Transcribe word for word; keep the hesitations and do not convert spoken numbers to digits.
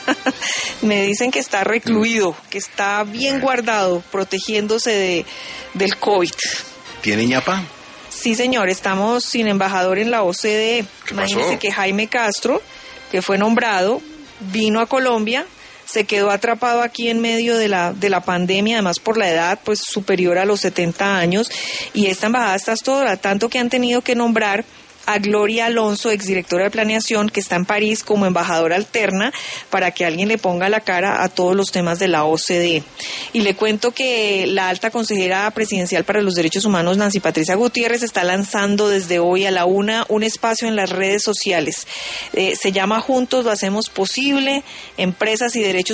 Me dicen que está recluido, que está bien guardado, protegiéndose de, del COVID. ¿Tiene ñapa? Sí, señor, estamos sin embajador en la O C D E. Imagínese que Jaime Castro, que fue nombrado, vino a Colombia, se quedó atrapado aquí en medio de la de la pandemia, además por la edad pues superior a los setenta años, y esta embajada está toda, tanto que han tenido que nombrar a Gloria Alonso, exdirectora de planeación, que está en París como embajadora alterna, para que alguien le ponga la cara a todos los temas de la O C D E. Y le cuento que la alta consejera presidencial para los derechos humanos, Nancy Patricia Gutiérrez, está lanzando desde hoy a la una un espacio en las redes sociales. Eh, se llama Juntos lo hacemos posible, empresas y derechos